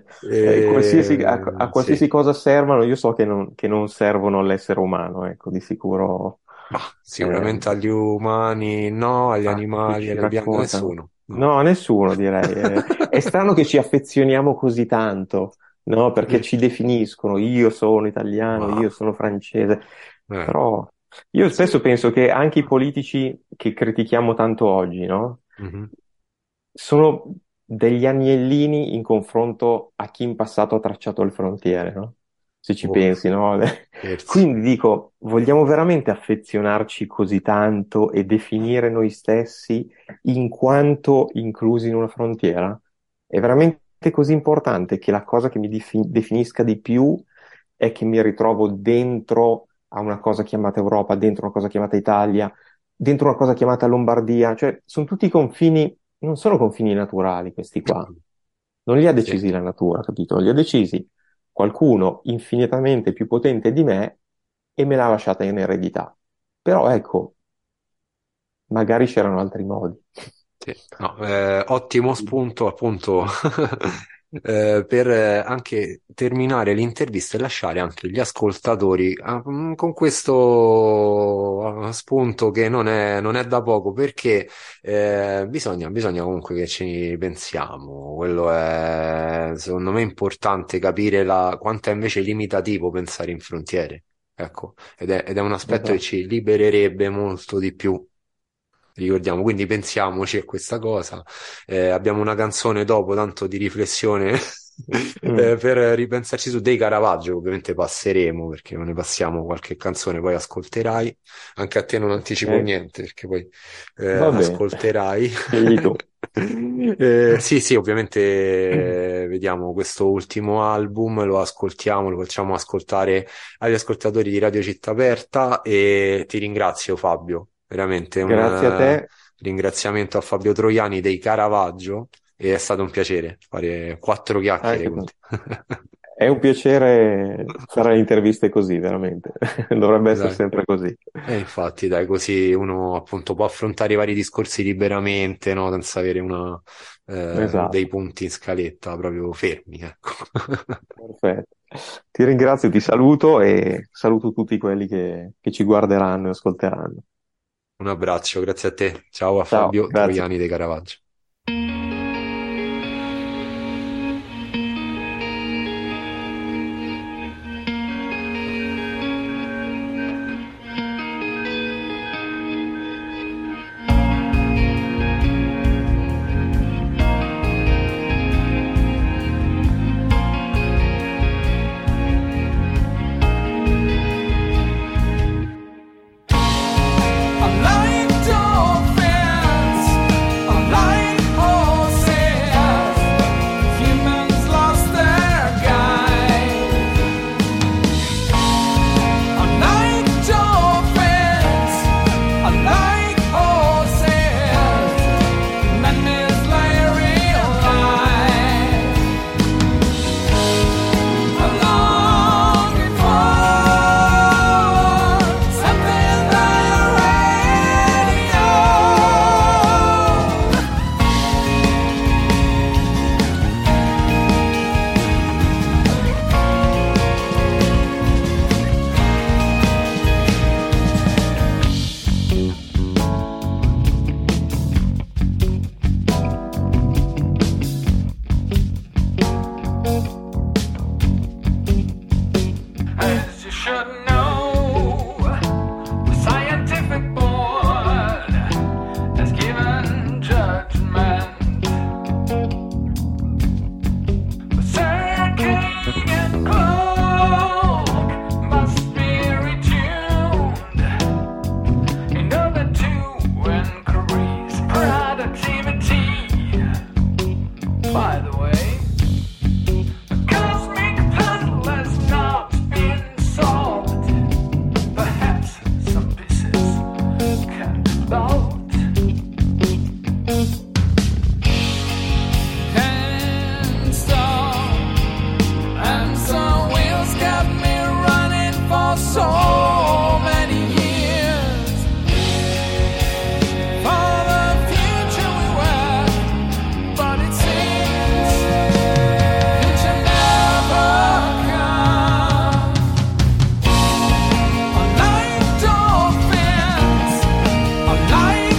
A Sì. qualsiasi cosa servano, io so che non servono all'essere umano, ecco, di sicuro Ma eh, sicuramente agli umani no, agli a chi animali, ci alle piante, raccontano. nessuno. No. No, a nessuno direi. È strano che ci affezioniamo così tanto, no? Perché Mm. ci definiscono, io sono italiano, Ma io sono francese, eh, però io spesso penso che anche i politici che critichiamo tanto oggi, no? mhm. Sono degli agnellini in confronto a chi in passato ha tracciato le frontiere, no? Se ci Oh, pensi, no? scherzi. Quindi dico, vogliamo veramente affezionarci così tanto e definire noi stessi in quanto inclusi in una frontiera? È veramente così importante che la cosa che mi definisca di più è che mi ritrovo dentro a una cosa chiamata Europa, dentro una cosa chiamata Italia, dentro una cosa chiamata Lombardia, cioè sono tutti confini non sono confini naturali questi qua. Non li ha Sì. decisi la natura, capito? Li ha decisi qualcuno infinitamente più potente di me e me l'ha lasciata in eredità. Però ecco, magari c'erano altri modi. Sì, no, ottimo spunto appunto per anche terminare l'intervista e lasciare anche gli ascoltatori con questo spunto che non è da poco perché bisogna comunque che ci pensiamo. Quello è secondo me importante capire quanto è invece limitativo pensare in frontiere. Ecco, ed è un aspetto che Esatto. ci libererebbe molto di più. Ricordiamo, quindi pensiamoci a questa cosa. Abbiamo una canzone dopo, tanto di riflessione Mm, per ripensarci su dei Caravaggio, ovviamente passeremo perché non ne passiamo qualche canzone, poi ascolterai. Anche a te non anticipo ok, niente perché poi va bene. ascolterai. Scegli tu. Sì, sì, ovviamente vediamo questo ultimo album, lo ascoltiamo, lo facciamo ascoltare agli ascoltatori di Radio Città Aperta e ti ringrazio Fabio, veramente un Grazie a te. ringraziamento a Fabio Troiani dei Caravaggio e è stato un piacere fare quattro chiacchiere Anche con per te. È un piacere fare le interviste così, veramente. Dovrebbe essere Dai. sempre così. E infatti, dai, così uno appunto può affrontare i vari discorsi liberamente, no? Senza avere dei Esatto, punti in scaletta proprio fermi, ecco. perfetto. Ti ringrazio, ti saluto e saluto tutti quelli che ci guarderanno e ascolteranno. Un abbraccio, grazie a te. Ciao a Ciao, Fabio grazie. Troiani dei Caravaggio. I like dolphins, I like horses. Humans lost their guide. I like dolphins, I like horses. Men is real life. I'm longing for something that already know. As you should know, the scientific board has given judgment. The circadian clock must be retuned in order to increase productivity. By the way, the cosmic puzzle has not been solved. Perhaps some pieces can be bought. And some wheels kept me running for so many years. For the future we work, but it seems future never comes. I like dolphins, I like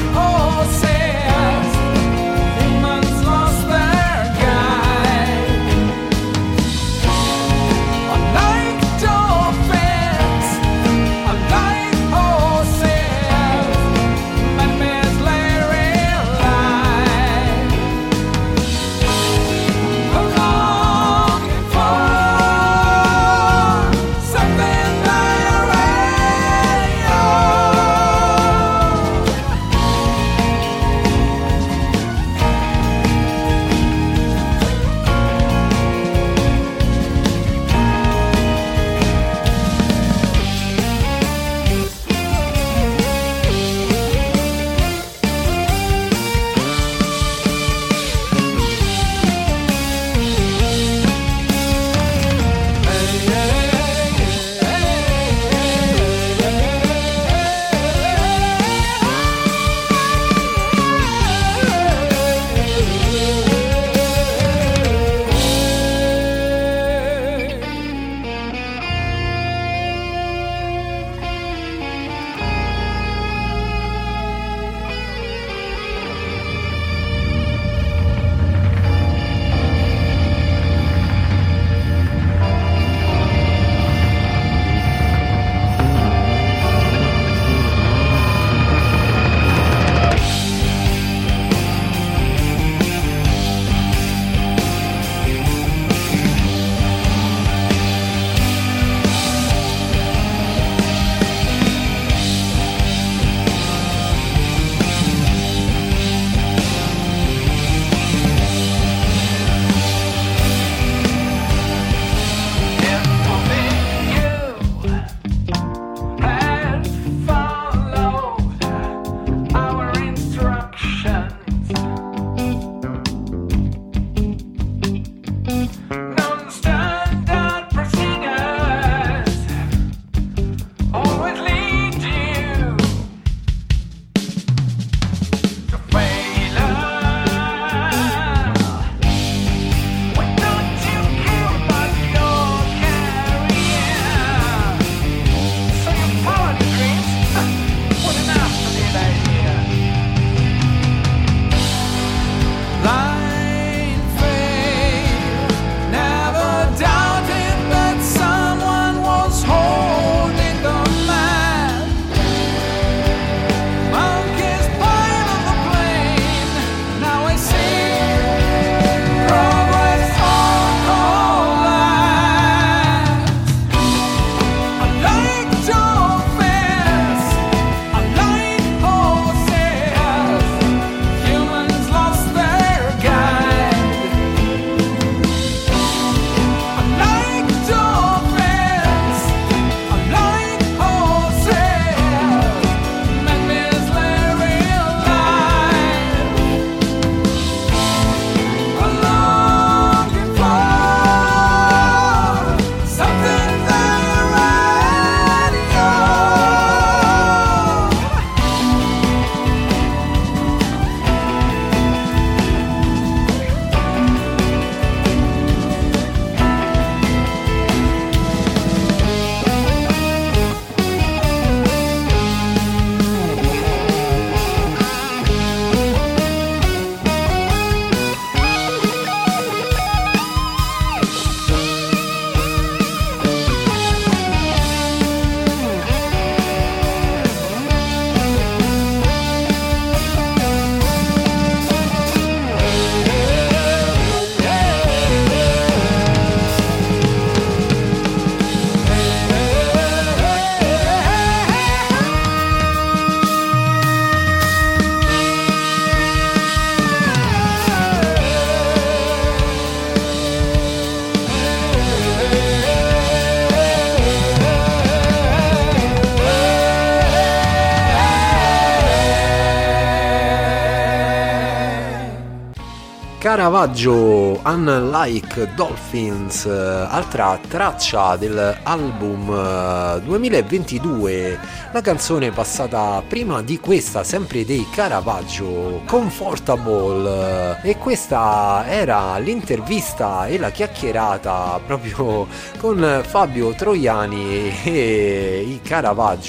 Caravaggio, Unlike Dolphins, altra traccia dell'album 2022, la canzone passata prima di questa, sempre dei Caravaggio, Comfortable, e questa era l'intervista e la chiacchierata proprio con Fabio Troiani e i Caravaggio.